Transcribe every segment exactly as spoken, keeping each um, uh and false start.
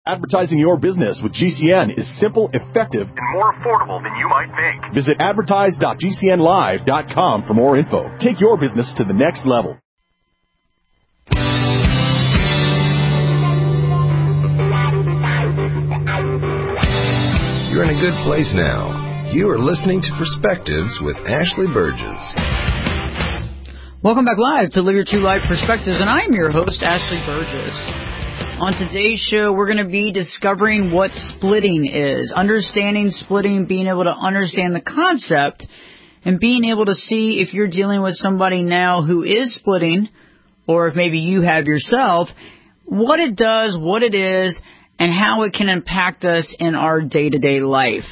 Advertising your business with G C N is simple, effective, and more affordable than you might think. Visit advertise dot g c n live dot com for more info. Take your business to the next level. You're in a good place now. You are listening to Perspectives with Ashley Burgess. Welcome back live to Live Your True Life Perspectives, and I'm your host, Ashley Burgess. On today's show, we're going to be discovering what splitting is, understanding splitting, being able to understand the concept, and being able to see if you're dealing with somebody now who is splitting, or if maybe you have yourself, what it does, what it is, and how it can impact us in our day-to-day life.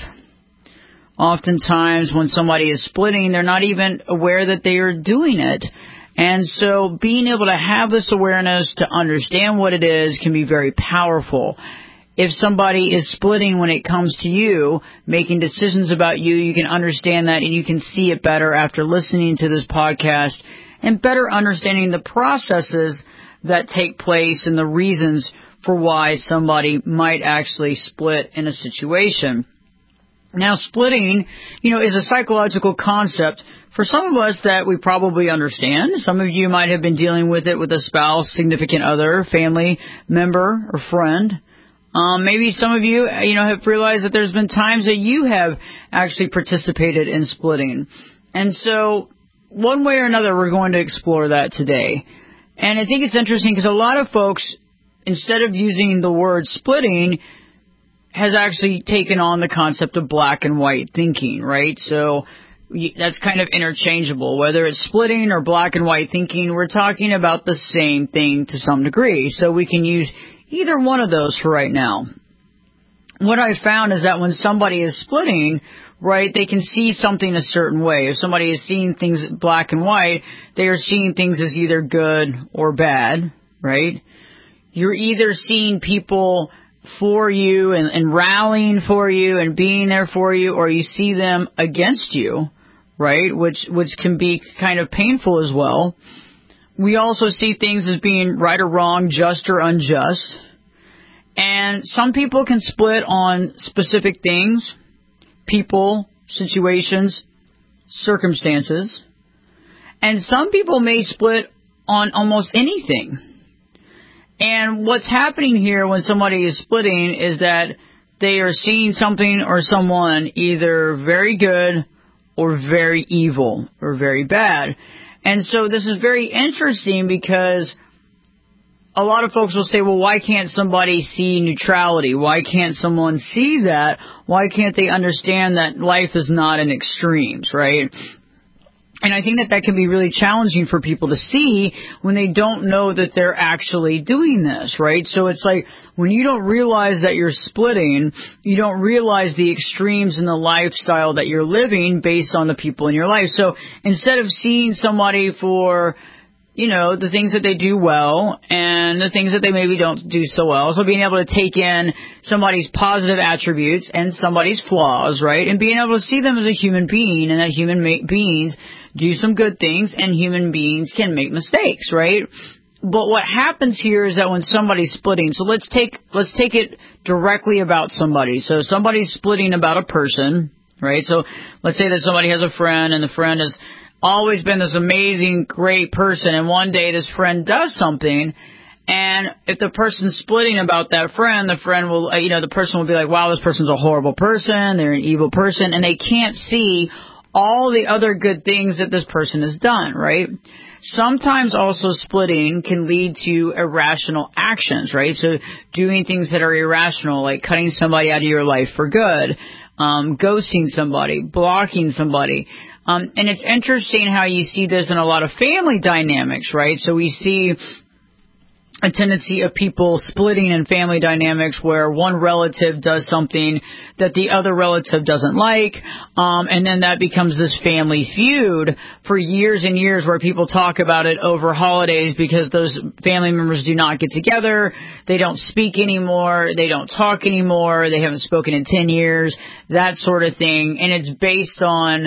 Oftentimes, when somebody is splitting, they're not even aware that they are doing it. And so being able to have this awareness to understand what it is can be very powerful. If somebody is splitting when it comes to you, making decisions about you, you can understand that and you can see it better after listening to this podcast and better understanding the processes that take place and the reasons for why somebody might actually split in a situation. Now, splitting, you know, is a psychological concept for some of us that we probably understand. Some of you might have been dealing with it with a spouse, significant other, family member, or friend. Um, maybe some of you, you know, have realized that there's been times that you have actually participated in splitting. And so, one way or another, we're going to explore that today. And I think it's interesting because a lot of folks, instead of using the word splitting, has actually taken on the concept of black and white thinking, right? So that's kind of interchangeable. Whether it's splitting or black and white thinking, we're talking about the same thing to some degree. So we can use either one of those for right now. What I found is that when somebody is splitting, right, they can see something a certain way. If somebody is seeing things black and white, they are seeing things as either good or bad, right? You're either seeing people for you and, and rallying for you and being there for you, or you see them against you, right, which which can be kind of painful as well. We also see things as being right or wrong, just or unjust. And some people can split on specific things, people, situations, circumstances. And some people may split on almost anything. And what's happening here when somebody is splitting is that they are seeing something or someone either very good or very evil or very bad. And so this is very interesting because a lot of folks will say, well, why can't somebody see neutrality? Why can't someone see that? Why can't they understand that life is not in extremes, right? And I think that that can be really challenging for people to see when they don't know that they're actually doing this, right? So it's like when you don't realize that you're splitting, you don't realize the extremes in the lifestyle that you're living based on the people in your life. So instead of seeing somebody for, you know, the things that they do well and the things that they maybe don't do so well. So being able to take in somebody's positive attributes and somebody's flaws, right? And being able to see them as a human being and that human ma- beings do some good things and human beings can make mistakes, right? But what happens here is that when somebody's splitting, so let's take, let's take it directly about somebody. So somebody's splitting about a person, right? So let's say that somebody has a friend and the friend has always been this amazing, great person, and one day this friend does something, and if the person's splitting about that friend, the friend will, you know, the person will be like, wow, this person's a horrible person, they're an evil person, and they can't see all the other good things that this person has done, right? Sometimes also splitting can lead to irrational actions, right? So doing things that are irrational, like cutting somebody out of your life for good, um, ghosting somebody, blocking somebody. Um, and it's interesting how you see this in a lot of family dynamics, right? So we see a tendency of people splitting in family dynamics where one relative does something that the other relative doesn't like, um, and then that becomes this family feud for years and years where people talk about it over holidays because those family members do not get together, they don't speak anymore, they don't talk anymore, they haven't spoken in ten years, that sort of thing, and it's based on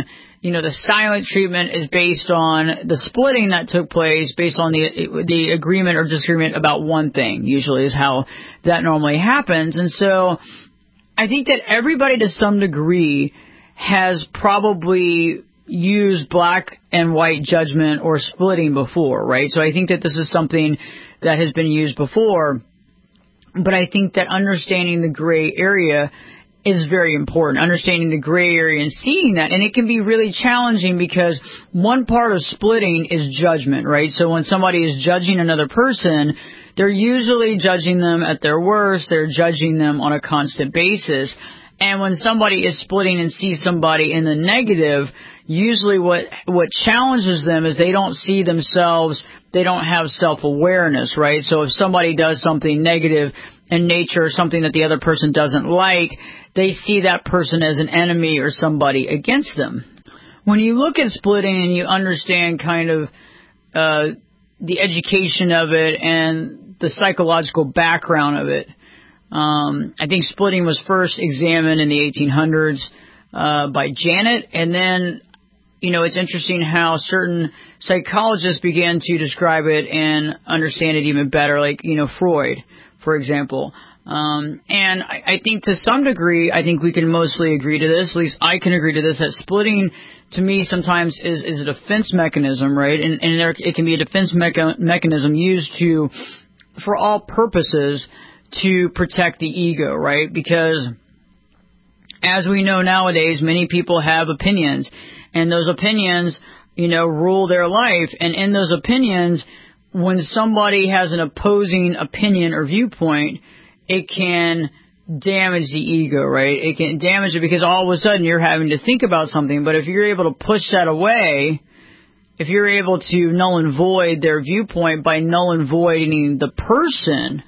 you know, the silent treatment is based on the splitting that took place based on the the agreement or disagreement about one thing, usually is how that normally happens. And so I think that everybody to some degree has probably used black and white judgment or splitting before, right? So I think that this is something that has been used before, but I think that understanding the gray area is very important, understanding the gray area and seeing that. And it can be really challenging because one part of splitting is judgment, right? So when somebody is judging another person, they're usually judging them at their worst. They're judging them on a constant basis. And when somebody is splitting and sees somebody in the negative, usually what what challenges them is they don't see themselves, they don't have self-awareness, right? So if somebody does something negative in nature, something that the other person doesn't like, they see that person as an enemy or somebody against them. When you look at splitting and you understand kind of uh, the education of it and the psychological background of it, um, I think splitting was first examined in the eighteen hundreds uh, by Janet, and then, you know, it's interesting how certain psychologists began to describe it and understand it even better, like, you know, Freud, for example. Um, and I, I think to some degree, I think we can mostly agree to this, at least I can agree to this, that splitting to me sometimes is, is a defense mechanism, right? And, and there, it can be a defense mecha- mechanism used to, for all purposes, to protect the ego, right? Because as we know nowadays, many people have opinions, and those opinions, you know, rule their life. And in those opinions, when somebody has an opposing opinion or viewpoint, it can damage the ego, right? It can damage it because all of a sudden you're having to think about something. But if you're able to push that away, if you're able to null and void their viewpoint by null and voiding the person,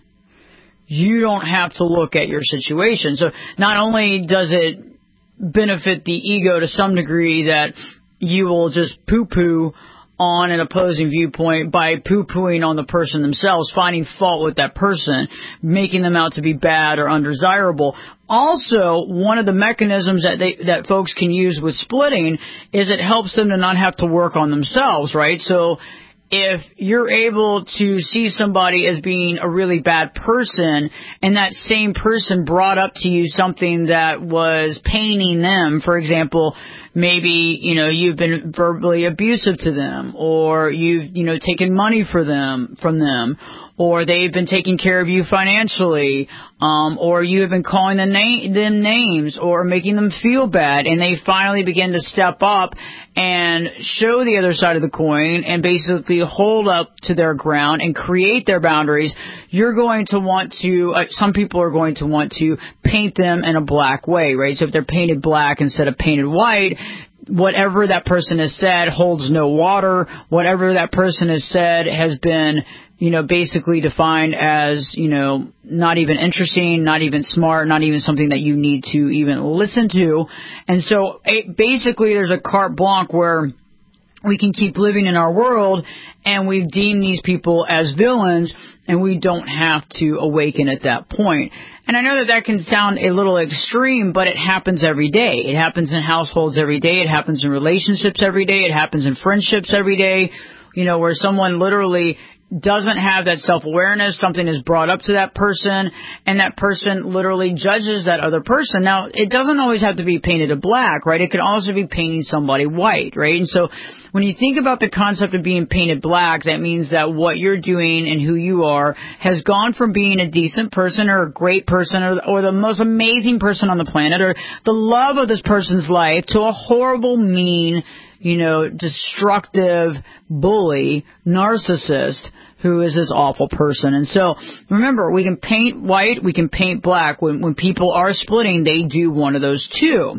you don't have to look at your situation. So not only does it benefit the ego to some degree that you will just poo-poo on an opposing viewpoint by poo-pooing on the person themselves, finding fault with that person, making them out to be bad or undesirable. Also, one of the mechanisms that they, that folks can use with splitting is it helps them to not have to work on themselves, right? So if you're able to see somebody as being a really bad person and that same person brought up to you something that was paining them, for example, maybe, you know, you've been verbally abusive to them, or you've, you know, taken money for them, from them, or they've been taking care of you financially, um, or you have been calling them, na- them names or making them feel bad, and they finally begin to step up and show the other side of the coin and basically hold up to their ground and create their boundaries. You're going to want to, uh, some people are going to want to paint them in a black way, right? So if they're painted black instead of painted white, whatever that person has said holds no water. Whatever that person has said has been, you know, basically defined as, you know, not even interesting, not even smart, not even something that you need to even listen to. And so it, basically there's a carte blanche where we can keep living in our world and we've deemed these people as villains and we don't have to awaken at that point. And I know that that can sound a little extreme, but it happens every day. It happens in households every day. It happens in relationships every day. It happens in friendships every day, you know, where someone literally doesn't have that self-awareness, something is brought up to that person, and that person literally judges that other person. Now, it doesn't always have to be painted a black, right? It could also be painting somebody white, right? And so when you think about the concept of being painted black, that means that what you're doing and who you are has gone from being a decent person or a great person or, or the most amazing person on the planet or the love of this person's life to a horrible, mean, you know, destructive bully, narcissist who is this awful person. And so remember, we can paint white, we can paint black. When, when people are splitting, they do one of those two.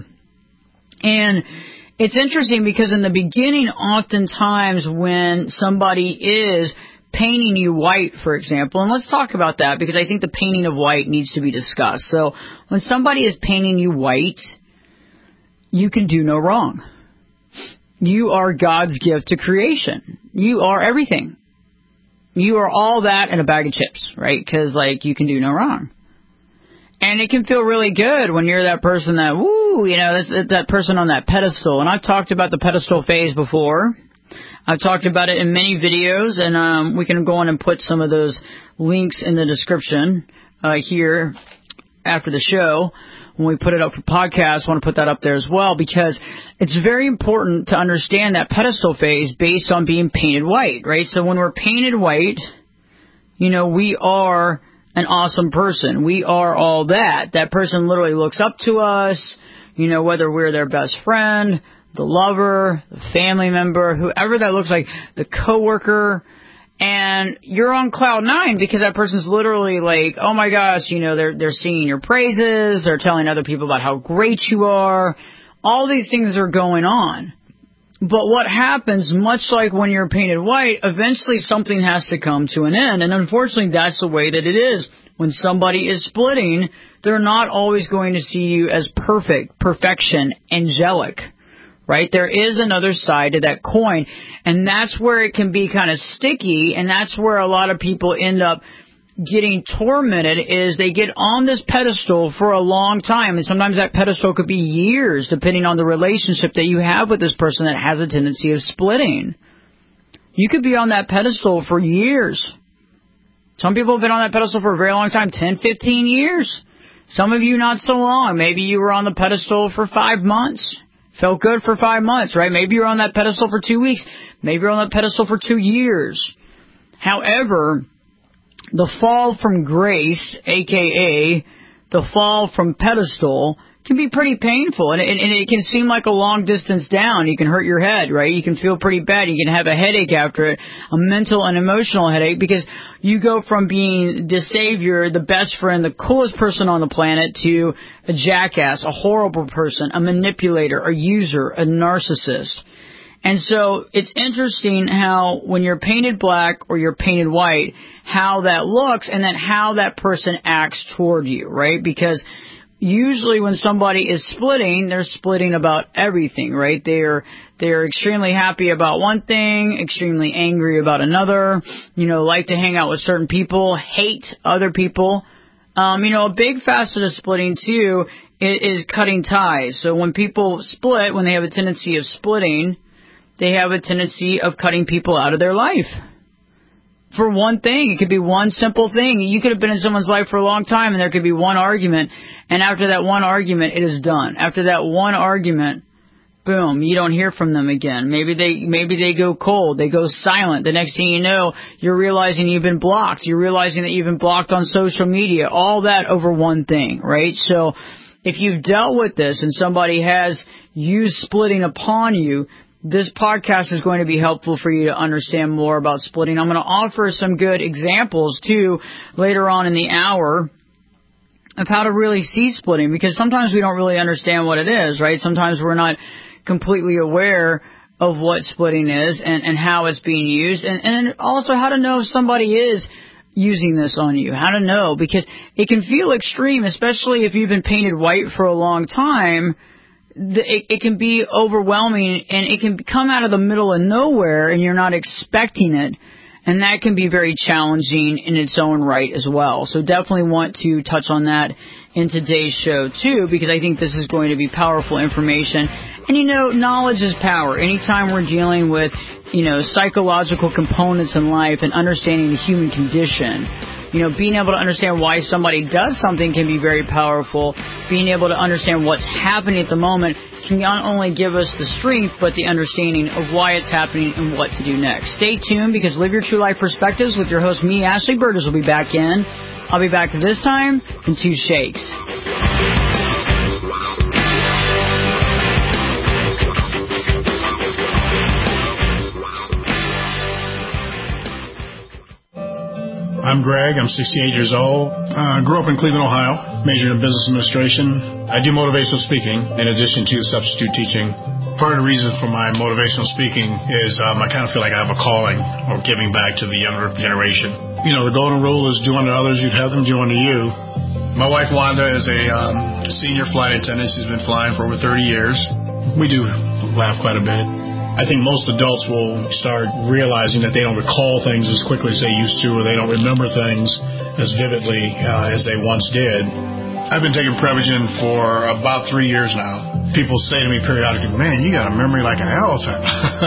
And it's interesting because in the beginning, oftentimes when somebody is painting you white, for example, and let's talk about that because I think the painting of white needs to be discussed. So when somebody is painting you white, you can do no wrong. You are God's gift to creation. You are everything. You are all that and a bag of chips, right? Because, like, you can do no wrong. And it can feel really good when you're that person that, woo, ooh, you know, that's, that person on that pedestal. And I've talked about the pedestal phase before. I've talked about it in many videos, and um, we can go on and put some of those links in the description uh, here after the show. When we put it up for podcasts, I want to put that up there as well, because it's very important to understand that pedestal phase based on being painted white, right? So when we're painted white, you know, we are an awesome person. We are all that. That person literally looks up to us, you know, whether we're their best friend, the lover, the family member, whoever that looks like, the coworker, and you're on cloud nine because that person's literally like, oh my gosh, you know, they're they're singing your praises, they're telling other people about how great you are. All these things are going on. But what happens, much like when you're painted white, eventually something has to come to an end. And unfortunately, that's the way that it is. When somebody is splitting, they're not always going to see you as perfect, perfection, angelic, right? There is another side to that coin. And that's where it can be kind of sticky. And that's where a lot of people end up getting tormented, is they get on this pedestal for a long time, and sometimes that pedestal could be years, depending on the relationship that you have with this person that has a tendency of splitting. You could be on that pedestal for years. Some people have been on that pedestal for a very long time, ten, fifteen years. Some of you not so long. Maybe you were on the pedestal for five months. Felt good for five months, right? Maybe you're on that pedestal for two weeks. Maybe you're on that pedestal for two years. However, the fall from grace, a k a the fall from pedestal, can be pretty painful. And it, and it can seem like a long distance down. You can hurt your head, right? You can feel pretty bad. You can have a headache after it, a mental and emotional headache, because you go from being the savior, the best friend, the coolest person on the planet, to a jackass, a horrible person, a manipulator, a user, a narcissist. And so it's interesting how when you're painted black or you're painted white, how that looks, and then how that person acts toward you, right? Because usually when somebody is splitting, they're splitting about everything, right? They're they're extremely happy about one thing, extremely angry about another, you know, like to hang out with certain people, hate other people. Um, you know, a big facet of splitting, too, is, is cutting ties. So when people split, when they have a tendency of splitting, they have a tendency of cutting people out of their life. For one thing, it could be one simple thing. You could have been in someone's life for a long time, and there could be one argument, and after that one argument, it is done. After that one argument, boom, you don't hear from them again. Maybe they maybe they go cold, they go silent. The next thing you know, you're realizing you've been blocked. You're realizing that you've been blocked on social media. All that over one thing, right? So if you've dealt with this and somebody has used splitting upon you, this podcast is going to be helpful for you to understand more about splitting. I'm going to offer some good examples, too, later on in the hour of how to really see splitting, because sometimes we don't really understand what it is, right? Sometimes we're not completely aware of what splitting is and, and how it's being used, and, and also how to know if somebody is using this on you, how to know, because it can feel extreme, especially if you've been painted white for a long time. It, it can be overwhelming, and it can come out of the middle of nowhere, and you're not expecting it. And that can be very challenging in its own right as well. So definitely want to touch on that in today's show, too, because I think this is going to be powerful information. And, you know, knowledge is power. Anytime we're dealing with, you know, psychological components in life and understanding the human condition, you know, being able to understand why somebody does something can be very powerful. Being able to understand what's happening at the moment can not only give us the strength, but the understanding of why it's happening and what to do next. Stay tuned, because Live Your True Life Perspectives with your host, me, Ashley Burgess, will be back in. I'll be back this time in two shakes. I'm Greg. I'm sixty-eight years old. Uh, grew up in Cleveland, Ohio. Majored in business administration. I do motivational speaking in addition to substitute teaching. Part of the reason for my motivational speaking is um, I kind of feel like I have a calling or giving back to the younger generation. You know, the golden rule is do unto others, you'd have them do unto you. My wife, Wanda, is a um, senior flight attendant. She's been flying for over thirty years. We do laugh quite a bit. I think most adults will start realizing that they don't recall things as quickly as they used to, or they don't remember things as vividly uh, as they once did. I've been taking Prevagen for about three years now. People say to me periodically, man, you got a memory like an elephant.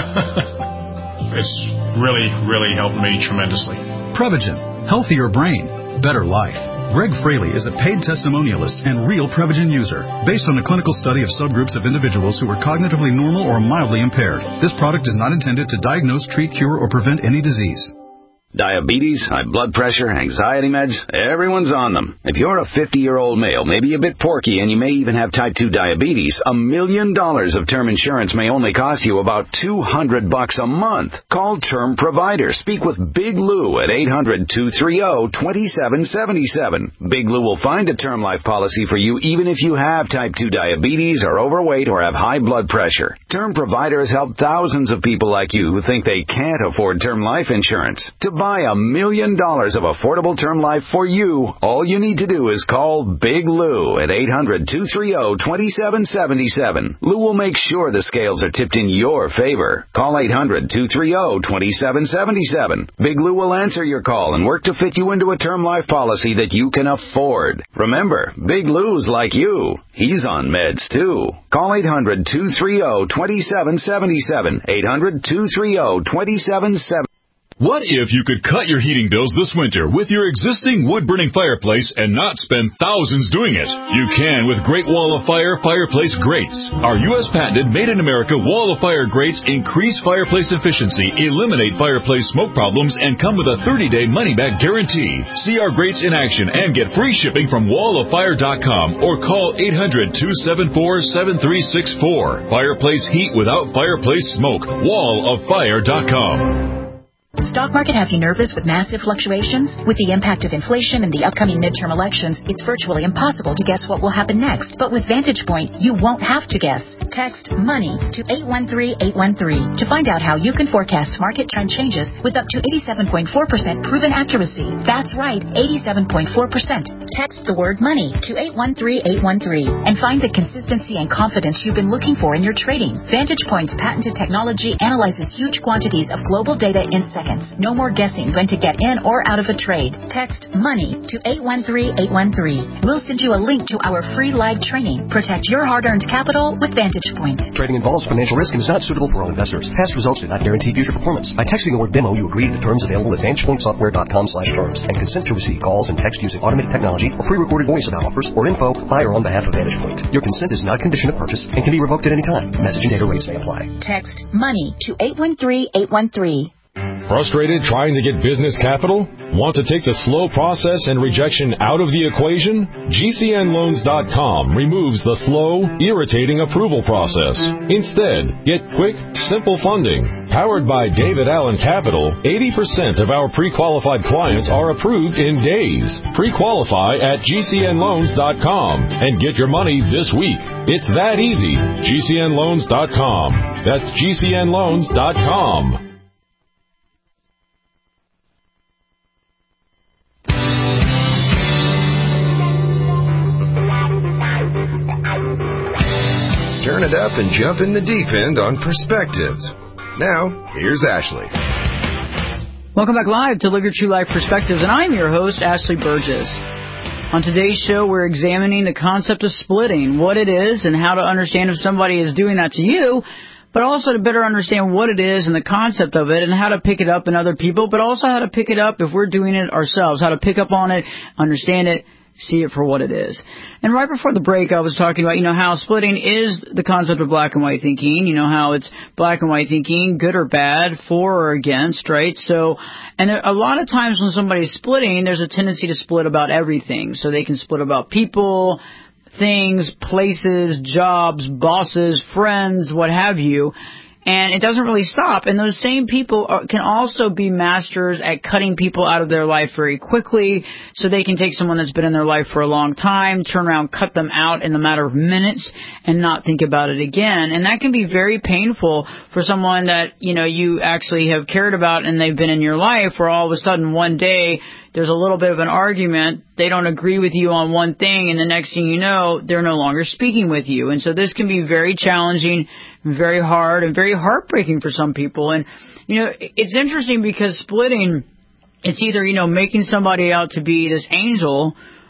It's really, really helped me tremendously. Prevagen. Healthier brain. Better life. Greg Fraley is a paid testimonialist and real Prevagen user. Based on a clinical study of subgroups of individuals who are cognitively normal or mildly impaired, this product is not intended to diagnose, treat, cure, or prevent any disease. Diabetes, high blood pressure, anxiety meds, everyone's on them. If you're a fifty-year-old male, maybe a bit porky, and you may even have type two diabetes, a million dollars of term insurance may only cost you about two hundred bucks a month. Call Term Provider. Speak with Big Lou at eight hundred, two three zero, two seven seven seven. Big Lou will find a term life policy for you even if you have type two diabetes, are overweight, or have high blood pressure. Term Provider has helped thousands of people like you who think they can't afford term life insurance. To buy a million dollars of affordable term life for you, all you need to do is call Big Lou at eight hundred, two three zero, two seven seven seven. Lou will make sure the scales are tipped in your favor. Call eight hundred, two three zero, two seven seven seven. Big Lou will answer your call and work to fit you into a term life policy that you can afford. Remember, Big Lou's like you. He's on meds too. Call eight hundred, two three zero, two seven seven seven. eight hundred, two three zero, two seven seven seven. What if you could cut your heating bills this winter with your existing wood-burning fireplace and not spend thousands doing it? You can with Great Wall of Fire fireplace grates. Our U S patented made-in-America Wall of Fire grates increase fireplace efficiency, eliminate fireplace smoke problems, and come with a thirty-day money-back guarantee. See our grates in action and get free shipping from wall of fire dot com or call eight hundred, two seven four, seven three six four. Fireplace heat without fireplace smoke. wall of fire dot com. Stock market have you nervous with massive fluctuations? With the impact of inflation and the upcoming midterm elections, it's virtually impossible to guess what will happen next. But with Vantage Point, you won't have to guess. Text MONEY to eight one three eight one three to find out how you can forecast market trend changes with up to eighty-seven point four percent proven accuracy. That's right, eighty-seven point four percent. Text the word MONEY to eight one three eight one three and find the consistency and confidence you've been looking for in your trading. Vantage Point's patented technology analyzes huge quantities of global data in seconds. No more guessing when to get in or out of a trade. Text MONEY to eight one three eight one three. We'll send you a link to our free live training. Protect your hard-earned capital with Vantage Point. Trading involves financial risk and is not suitable for all investors. Past results do not guarantee future performance. By texting the word demo, you agree to the terms available at vantage point software dot com slash terms and consent to receive calls and text using automated technology or pre-recorded voice about offers or info by or on behalf of Vantage Point. Your consent is not a condition of purchase and can be revoked at any time. Message and data rates may apply. Text MONEY to eight one three eight one three. Frustrated trying to get business capital? Want to take the slow process and rejection out of the equation? G C N loans dot com removes the slow, irritating approval process. Instead, get quick, simple funding. Powered by David Allen Capital, eighty percent of our pre-qualified clients are approved in days. Pre-qualify at G C N loans dot com and get your money this week. It's that easy. G C N loans dot com. That's G C N loans dot com. Turn it up and jump in the deep end on Perspectives. Now, here's Ashley. Welcome back live to Live Your True Life Perspectives, and I'm your host, Ashley Burgess. On today's show, we're examining the concept of splitting, what it is, and how to understand if somebody is doing that to you, but also to better understand what it is and the concept of it and how to pick it up in other people, but also how to pick it up if we're doing it ourselves, how to pick up on it, understand it, see it for what it is. And right before the break, I was talking about, you know, how splitting is the concept of black and white thinking, you know, how it's black and white thinking, good or bad, for or against, right? So, and a lot of times when somebody's splitting, there's a tendency to split about everything. So they can split about people, things, places, jobs, bosses, friends, what have you. And it doesn't really stop. And those same people are, can also be masters at cutting people out of their life very quickly. So they can take someone that's been in their life for a long time, turn around, cut them out in a matter of minutes, and not think about it again. And that can be very painful for someone that, you know, you actually have cared about and they've been in your life, where all of a sudden one day there's a little bit of an argument, they don't agree with you on one thing, and the next thing you know, they're no longer speaking with you. And so this can be very challenging, very hard, and very heartbreaking for some people. And, you know, it's interesting because splitting, it's either, you know, making somebody out to be this angel,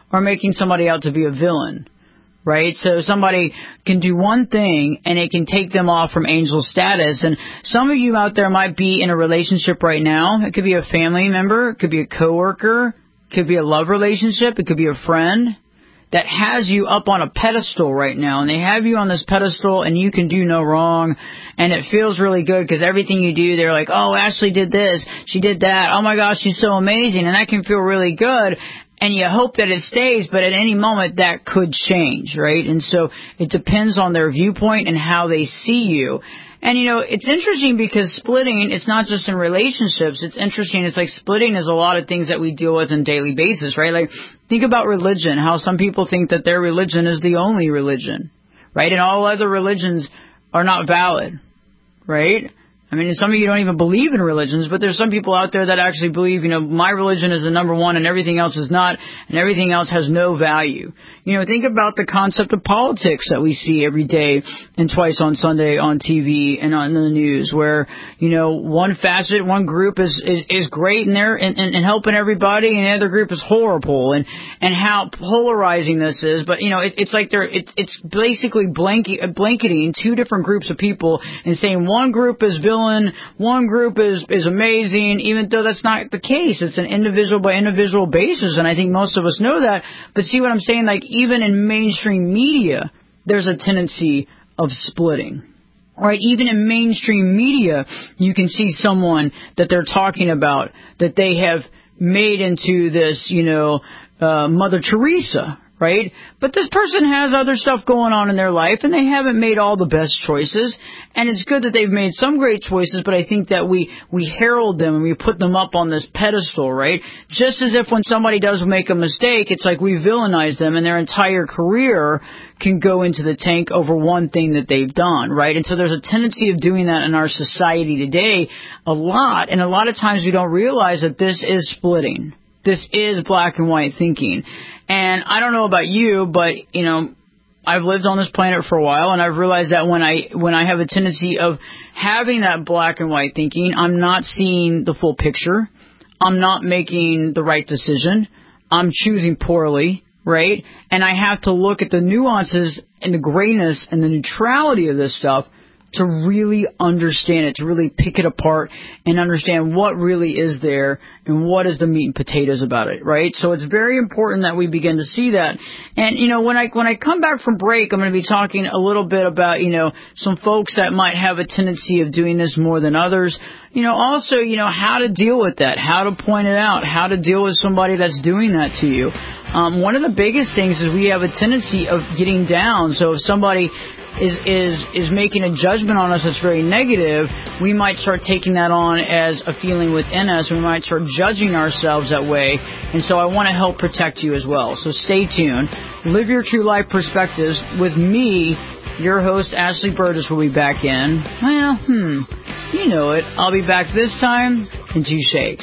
or making somebody out to be a villain, right? So somebody can do one thing and it can take them off from angel status. And some of you out there might be in a relationship right now. It could be a family member. It could be a coworker. It could be a love relationship. It could be a friend that has you up on a pedestal right now, and they have you on this pedestal, and you can do no wrong, and it feels really good because everything you do, they're like, oh, Ashley did this, she did that, oh my gosh, she's so amazing, and that can feel really good, and you hope that it stays, but at any moment that could change, right? And so it depends on their viewpoint and how they see you. And, you know, it's interesting because splitting, it's not just in relationships. It's interesting. It's like splitting is a lot of things that we deal with on a daily basis, right? Like, think about religion, how some people think that their religion is the only religion, right? And all other religions are not valid, right? I mean, some of you don't even believe in religions, but there's some people out there that actually believe, you know, my religion is the number one and everything else is not, and everything else has no value. You know, think about the concept of politics that we see every day and twice on Sunday on T V and on the news, where, you know, one facet, one group is is, is great and they're and, and, and helping everybody, and the other group is horrible, and and how polarizing this is. But you know, it, it's like they're it, it's basically blanket, blanketing two different groups of people and saying one group is villain. One group is, is amazing, even though that's not the case. It's an individual by individual basis, and I think most of us know that. But see what I'm saying? Like, even in mainstream media, there's a tendency of splitting. Right? Even in mainstream media, you can see someone that they're talking about that they have made into this, you know, uh, Mother Teresa. Right? But this person has other stuff going on in their life, and they haven't made all the best choices. And it's good that they've made some great choices, but I think that we, we herald them and we put them up on this pedestal, right? Just as if when somebody does make a mistake, it's like we villainize them and their entire career can go into the tank over one thing that they've done, right? And so there's a tendency of doing that in our society today a lot, and a lot of times we don't realize that this is splitting. This is black and white thinking. And I don't know about you, but, you know, I've lived on this planet for a while, and I've realized that when I when I have a tendency of having that black and white thinking, I'm not seeing the full picture. I'm not making the right decision. I'm choosing poorly, right? And I have to look at the nuances and the grayness and the neutrality of this stuff to really understand it, to really pick it apart and understand what really is there and what is the meat and potatoes about it, right? So it's very important that we begin to see that. And, you know, when I when I come back from break, I'm going to be talking a little bit about, you know, some folks that might have a tendency of doing this more than others. You know, also, you know, how to deal with that, how to point it out, how to deal with somebody that's doing that to you. Um, one of the biggest things is we have a tendency of getting down. So if somebody is is is making a judgment on us that's very negative, we might start taking that on as a feeling within us. We might start judging ourselves that way. And so I want to help protect you as well. So stay tuned. Live Your True Life Perspectives with me, your host, Ashley Burgess, will be back in, well, hmm, you know it. I'll be back this time in two shakes.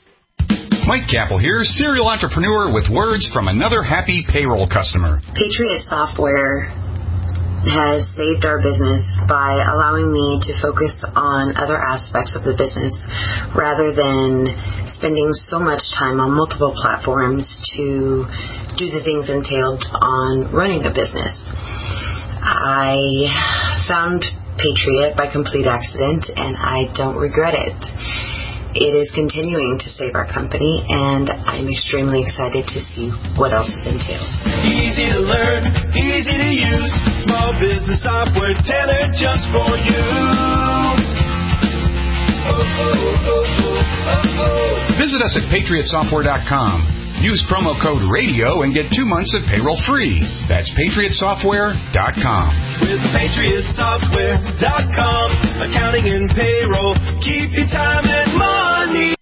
Mike Capel here, serial entrepreneur with words from another happy payroll customer. Patriot Software has saved our business by allowing me to focus on other aspects of the business rather than spending so much time on multiple platforms to do the things entailed on running a business. I found Patriot by complete accident, and I don't regret it. It is continuing to save our company, and I'm extremely excited to see what else it entails. Easy to learn, easy to use, small business software tailored just for you. Oh, oh, oh, oh, oh, oh. Visit us at patriot software dot com. Use promo code RADIO and get two months of payroll free. That's patriot software dot com. With patriot software dot com, accounting and payroll, keep your time and money.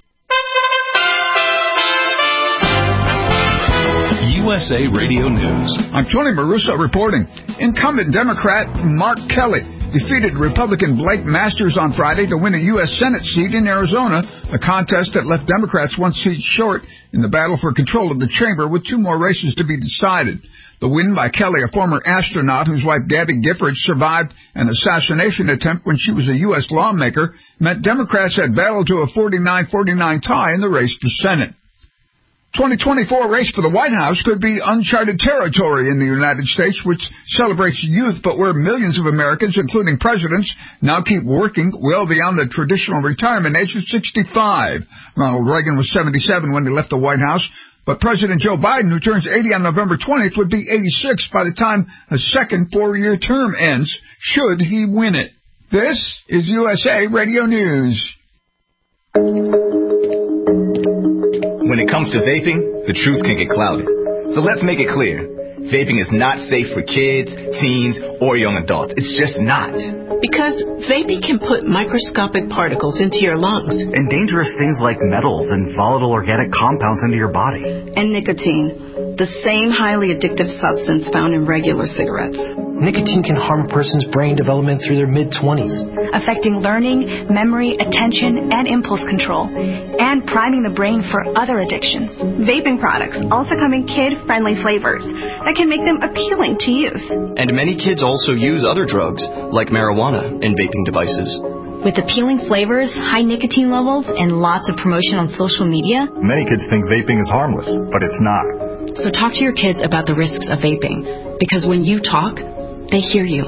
U S A Radio News. I'm Tony Maruso reporting. Incumbent Democrat Mark Kelly defeated Republican Blake Masters on Friday to win a U S Senate seat in Arizona, a contest that left Democrats one seat short in the battle for control of the chamber with two more races to be decided. The win by Kelly, a former astronaut whose wife Gabby Giffords survived an assassination attempt when she was a U S lawmaker, meant Democrats had battled to a forty-nine forty-nine tie in the race for Senate. twenty twenty-four race for the White House could be uncharted territory in the United States, which celebrates youth, but where millions of Americans, including presidents, now keep working well beyond the traditional retirement age of sixty-five. Ronald Reagan was seventy-seven when he left the White House, but President Joe Biden, who turns eighty on November twentieth, would be eighty-six by the time a second four-year term ends, should he win it. This is U S A Radio News. When it comes to vaping, the truth can get clouded. So let's make it clear. Vaping is not safe for kids, teens, or young adults. It's just not. Because vaping can put microscopic particles into your lungs. And dangerous things like metals and volatile organic compounds into your body. And nicotine, the same highly addictive substance found in regular cigarettes. Nicotine can harm a person's brain development through their mid-twenties, affecting learning, memory, attention, and impulse control, and priming the brain for other addictions. Vaping products also come in kid-friendly flavors that can make them appealing to youth. And many kids also use other drugs, like marijuana, in vaping devices. With appealing flavors, high nicotine levels, and lots of promotion on social media, many kids think vaping is harmless, but it's not. So talk to your kids about the risks of vaping, because when you talk, they hear you.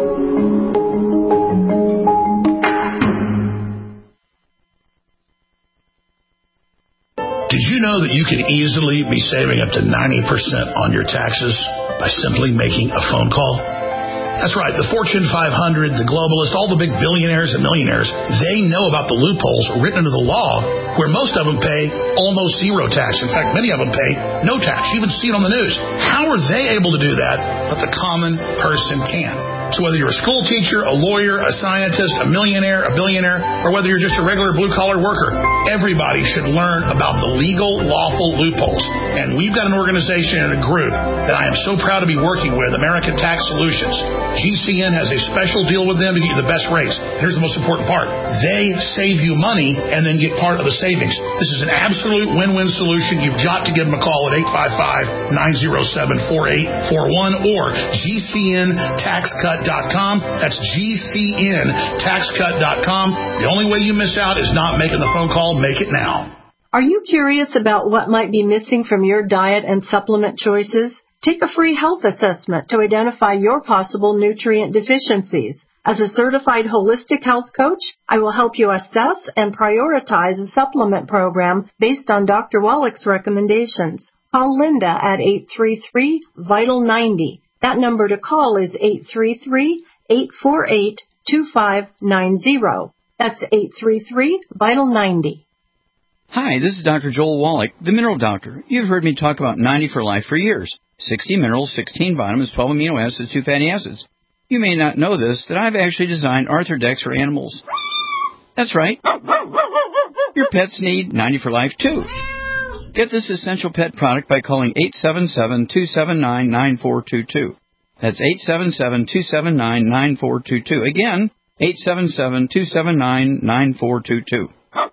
Did you know that you can easily be saving up to ninety percent on your taxes by simply making a phone call? That's right. The Fortune five hundred, the globalists, all the big billionaires and millionaires, they know about the loopholes written into the law where most of them pay almost zero tax. In fact, many of them pay no tax. You even see it on the news. How are they able to do that, but the common person can? So whether you're a school teacher, a lawyer, a scientist, a millionaire, a billionaire, or whether you're just a regular blue-collar worker, everybody should learn about the legal, lawful loopholes. And we've got an organization and a group that I am so proud to be working with, American Tax Solutions. G C N has a special deal with them to get you the best rates. Here's the most important part. They save you money and then get part of the savings. This is an absolute win-win solution. You've got to give them a call at eight five five, nine oh seven, four eight four one or G C N tax cut dot com. That's G C N tax cut dot com. The only way you miss out is not making the phone call. Make it now. Are you curious about what might be missing from your diet and supplement choices? Take a free health assessment to identify your possible nutrient deficiencies. As a certified holistic health coach, I will help you assess and prioritize a supplement program based on Doctor Wallach's recommendations. Call Linda at eight three three, vital ninety. That number to call is eight three three, eight four eight, two five nine zero. That's eight three three, vital ninety. Hi, this is Doctor Joel Wallach, the Mineral Doctor. You've heard me talk about ninety for life for years. sixty minerals, sixteen vitamins, twelve amino acids, two fatty acids. You may not know this, that I've actually designed Arthrodex for animals. That's right. Your pets need ninety for life, too. Get this essential pet product by calling eight seven seven, two seven nine, nine four two two. That's eight seven seven, two seven nine, nine four two two. Again, eight seven seven, two seven nine, nine four two two.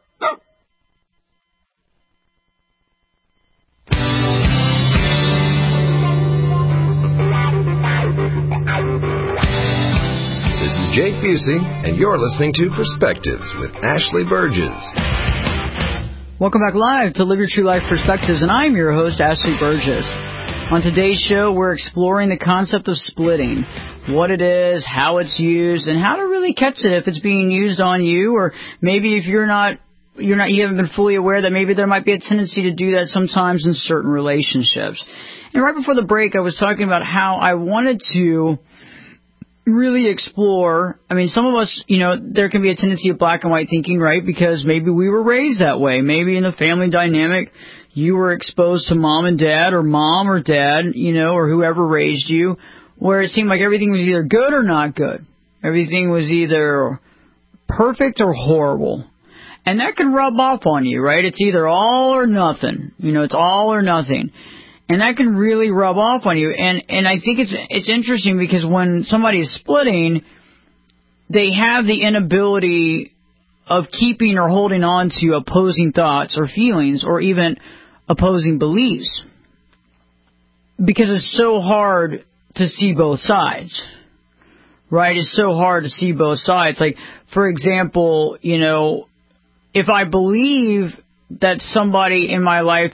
This is Jake Busey, and you're listening to Perspectives with Ashley Burgess. Welcome back live to Live Your True Life Perspectives, and I'm your host, Ashley Burgess. On today's show, we're exploring the concept of splitting, what it is, how it's used, and how to really catch it if it's being used on you, or maybe if you're not, you're not, you haven't been fully aware that maybe there might be a tendency to do that sometimes in certain relationships. And right before the break, I was talking about how I wanted to really explore. I mean, some of us, you know, there can be a tendency of black and white thinking, right? Because maybe we were raised that way. Maybe in the family dynamic, you were exposed to mom and dad, or mom or dad, you know, or whoever raised you, where it seemed like everything was either good or not good. Everything was either perfect or horrible. And that can rub off on you, right? It's either all or nothing. You know, it's all or nothing. And that can really rub off on you. And and I think it's it's interesting because when somebody is splitting, they have the inability of keeping or holding on to opposing thoughts or feelings or even opposing beliefs. Because it's so hard to see both sides. Right? It's so hard to see both sides. Like, for example, you know, if I believe that somebody in my life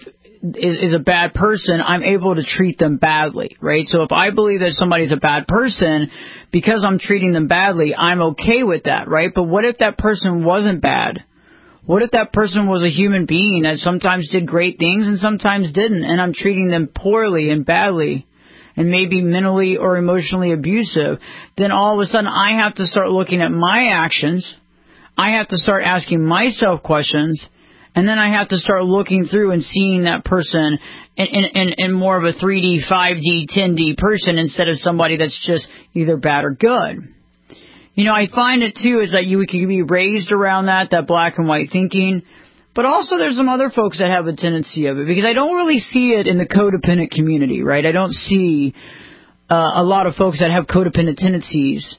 is, is a bad person, I'm able to treat them badly, right? So if I believe that somebody's a bad person, because I'm treating them badly, I'm okay with that, right? But what if that person wasn't bad? What if that person was a human being that sometimes did great things and sometimes didn't, and I'm treating them poorly and badly and maybe mentally or emotionally abusive? Then all of a sudden I have to start looking at my actions. I have to start asking myself questions, and then I have to start looking through and seeing that person in, in, in more of a three D, five D, ten D person instead of somebody that's just either bad or good. You know, I find it, too, is that you can be raised around that, that black and white thinking. But also there's some other folks that have a tendency of it, because I don't really see it in the codependent community, right? I don't see uh, a lot of folks that have codependent tendencies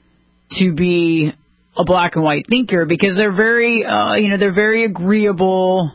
to be a black and white thinker, because they're very, uh, you know, they're very agreeable.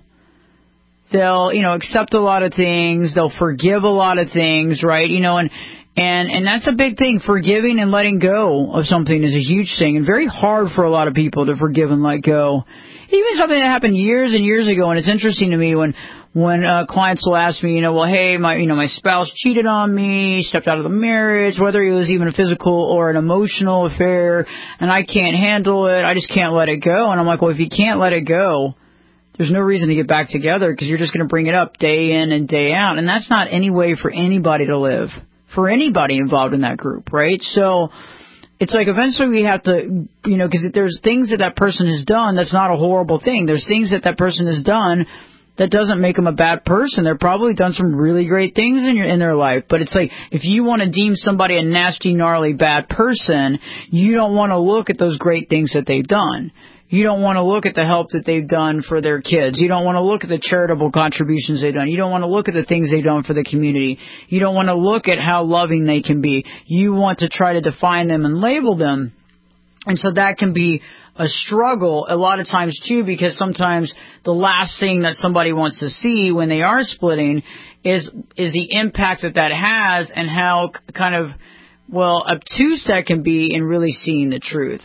They'll, you know, accept a lot of things. They'll forgive a lot of things, right? You know, and And and that's a big thing. Forgiving and letting go of something is a huge thing, and very hard for a lot of people to forgive and let go. Even something that happened years and years ago, and it's interesting to me when when uh, clients will ask me, you know, well, hey, my you know my spouse cheated on me, stepped out of the marriage, whether it was even a physical or an emotional affair, and I can't handle it. I just can't let it go. And I'm like, well, if you can't let it go, there's no reason to get back together, because you're just going to bring it up day in and day out, and that's not any way for anybody to live. For anybody involved in that group, right? So it's like eventually we have to, you know, because there's things that that person has done that's not a horrible thing. There's things that that person has done that doesn't make them a bad person. They've probably done some really great things in your in their life. But it's like, if you want to deem somebody a nasty, gnarly, bad person, you don't want to look at those great things that they've done. You don't want to look at the help that they've done for their kids. You don't want to look at the charitable contributions they've done. You don't want to look at the things they've done for the community. You don't want to look at how loving they can be. You want to try to define them and label them. And so that can be a struggle a lot of times, too, because sometimes the last thing that somebody wants to see when they are splitting is is the impact that that has, and how kind of, well, obtuse that can be in really seeing the truth.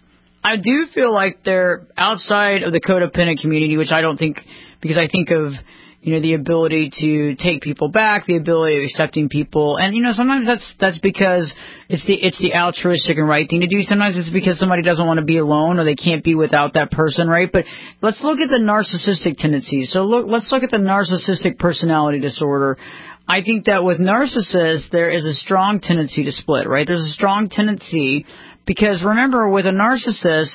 I do feel like they're outside of the codependent community, which I don't think, because I think of, you know, the ability to take people back, the ability of accepting people. And, you know, sometimes that's that's because it's the it's the altruistic and right thing to do. Sometimes it's because somebody doesn't want to be alone, or they can't be without that person, right? But let's look at the narcissistic tendencies. So look, let's look at the narcissistic personality disorder. I think that with narcissists, there is a strong tendency to split, right? There's a strong tendency, because remember, with a narcissist,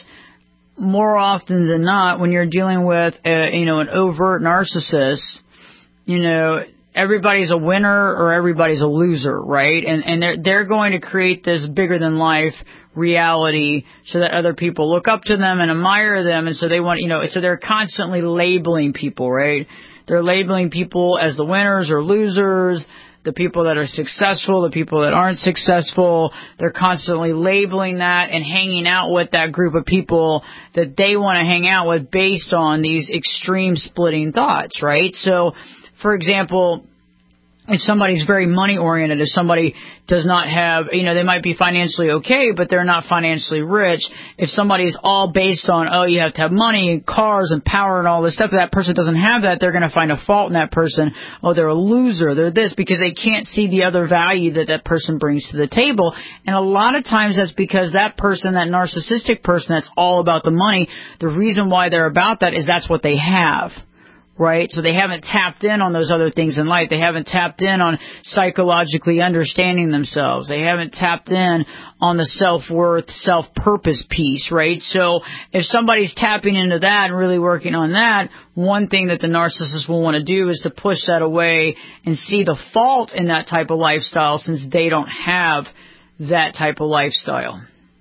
more often than not, when you're dealing with a, you know, an overt narcissist, you know, everybody's a winner or everybody's a loser, right? And and they're they're going to create this bigger than life reality so that other people look up to them and admire them, and so they want, you know, so they're constantly labeling people, right? They're labeling people as the winners or losers, the people that are successful, the people that aren't successful. They're constantly labeling that and hanging out with that group of people that they want to hang out with based on these extreme splitting thoughts, right? So, for example, if somebody's very money-oriented, if somebody does not have, you know, they might be financially okay, but they're not financially rich. If somebody's all based on, oh, you have to have money and cars and power and all this stuff, if that person doesn't have that, they're going to find a fault in that person. Oh, they're a loser, they're this, because they can't see the other value that that person brings to the table. And a lot of times that's because that person, that narcissistic person that's all about the money, the reason why they're about that is that's what they have. Right? So they haven't tapped in on those other things in life. They haven't tapped in on psychologically understanding themselves. They haven't tapped in on the self-worth, self-purpose piece, right? So if somebody's tapping into that and really working on that, one thing that the narcissist will want to do is to push that away and see the fault in that type of lifestyle, since they don't have that type of lifestyle.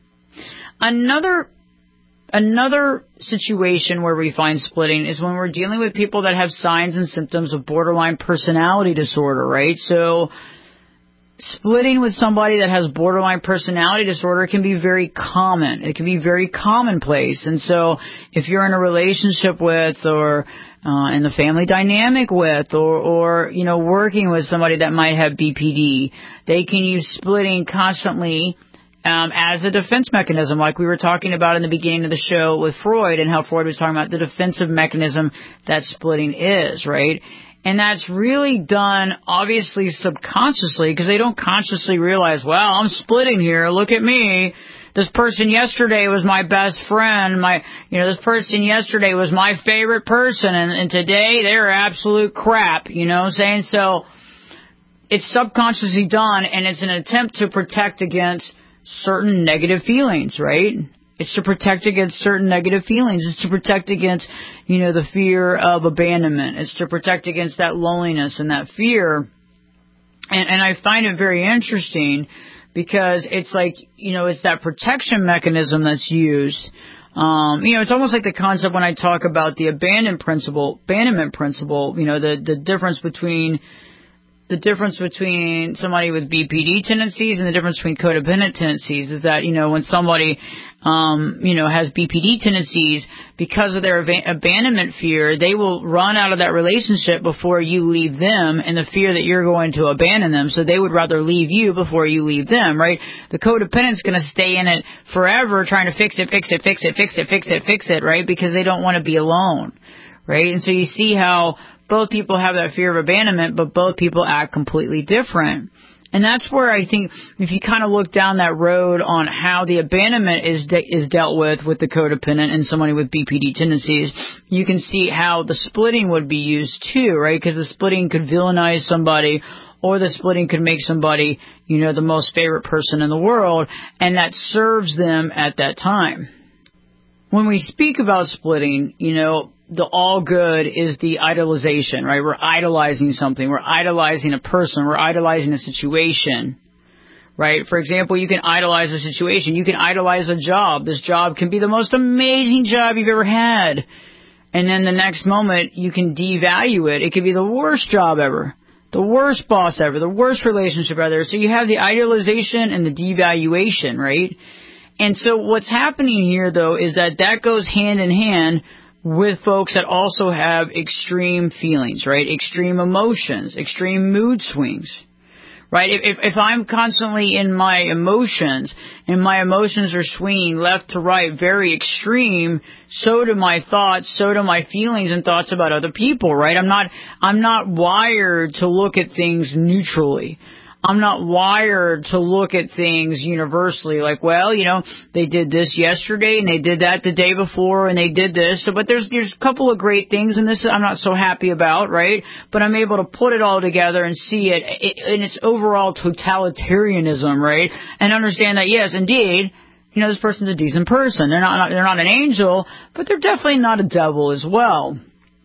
Another Another situation where we find splitting is when we're dealing with people that have signs and symptoms of borderline personality disorder, right? So splitting with somebody that has borderline personality disorder can be very common. It can be very commonplace. And so if you're in a relationship with, or uh, in the family dynamic with, or, or, you know, working with somebody that might have B P D, they can use splitting constantly Um, as a defense mechanism, like we were talking about in the beginning of the show with Freud, and how Freud was talking about the defensive mechanism that splitting is, right? And that's really done, obviously, subconsciously, because they don't consciously realize, well, I'm splitting here. Look at me. This person yesterday was my best friend. My, you know, this person yesterday was my favorite person, and, and today they're absolute crap. You know what I'm saying? So it's subconsciously done, and it's an attempt to protect against certain negative feelings, right? It's to protect against certain negative feelings. It's to protect against, you know, the fear of abandonment. It's to protect against that loneliness and that fear. And, and I find it very interesting because it's like, you know, it's that protection mechanism that's used. Um, you know, it's almost like the concept when I talk about the abandon principle, abandonment principle, you know, the, the difference between the difference between somebody with B P D tendencies and the difference between codependent tendencies is that, you know, when somebody, um, you know, has B P D tendencies, because of their ab- abandonment fear, they will run out of that relationship before you leave them, and the fear that you're going to abandon them. So they would rather leave you before you leave them, right? The codependent's going to stay in it forever trying to fix it, fix it, fix it, fix it, fix it, fix it, right? Because they don't want to be alone, right? And so you see how both people have that fear of abandonment, but both people act completely different. And that's where I think if you kind of look down that road on how the abandonment is de- is dealt with with the codependent and somebody with B P D tendencies, you can see how the splitting would be used too, right? Because the splitting could villainize somebody, or the splitting could make somebody, you know, the most favorite person in the world, and that serves them at that time. When we speak about splitting, you know, the all good is the idolization, right? We're idolizing something. We're idolizing a person. We're idolizing a situation, right? For example, you can idolize a situation. You can idolize a job. This job can be the most amazing job you've ever had. And then the next moment, you can devalue it. It could be the worst job ever, the worst boss ever, the worst relationship ever. So you have the idealization and the devaluation, right? And so what's happening here, though, is that that goes hand in hand with folks that also have extreme feelings, right? Extreme emotions, extreme mood swings, right? If, if, if I'm constantly in my emotions and my emotions are swinging left to right, very extreme, so do my thoughts, so do my feelings and thoughts about other people, right? I'm not, I'm not wired to look at things neutrally. I'm not wired to look at things universally like, well, you know, they did this yesterday and they did that the day before and they did this. So, but there's, there's a couple of great things in this I'm not so happy about, right? But I'm able to put it all together and see it in its overall totalitarianism, right? And understand that, yes, indeed, you know, this person's a decent person. They're not, they're not an angel, but they're definitely not a devil as well.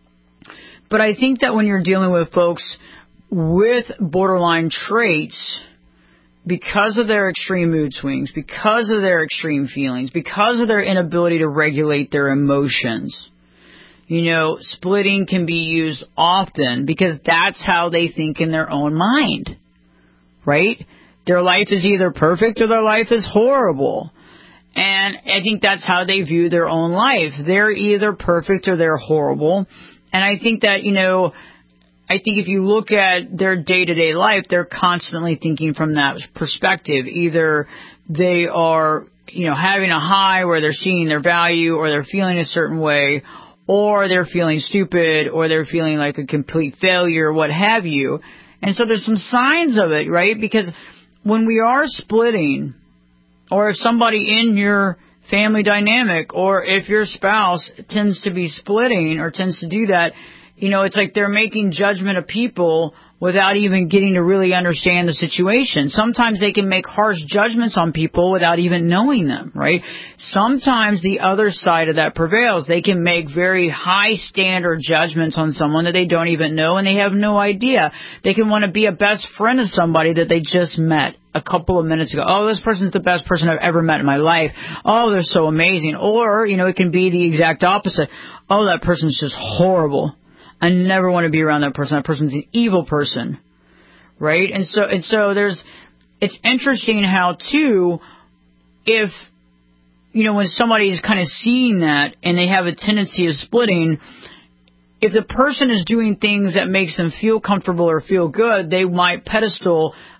But I think that when you're dealing with folks with borderline traits, because of their extreme mood swings, because of their extreme feelings, because of their inability to regulate their emotions, you know, splitting can be used often because that's how they think in their own mind, right? Their life is either perfect or their life is horrible. And I think that's how they view their own life. They're either perfect or they're horrible. And I think that, you know, I think if you look at their day-to-day life, they're constantly thinking from that perspective. Either they are, you know, having a high where they're seeing their value or they're feeling a certain way, or they're feeling stupid or they're feeling like a complete failure, what have you. And so there's some signs of it, right? Because when we are splitting, or if somebody in your family dynamic or if your spouse tends to be splitting or tends to do that, you know, it's like they're making judgment of people without even getting to really understand the situation. Sometimes they can make harsh judgments on people without even knowing them, right? Sometimes the other side of that prevails. They can make very high standard judgments on someone that they don't even know and they have no idea. They can want to be a best friend of somebody that they just met a couple of minutes ago. Oh, this person's the best person I've ever met in my life. Oh, they're so amazing. Or, you know, it can be the exact opposite. Oh, that person's just horrible. I never want to be around that person. That person's an evil person, right? And so, and so there's, it's interesting how too, if, you know, when somebody is kind of seeing that and they have a tendency of splitting, if the person is doing things that makes them feel comfortable or feel good, they might pedestal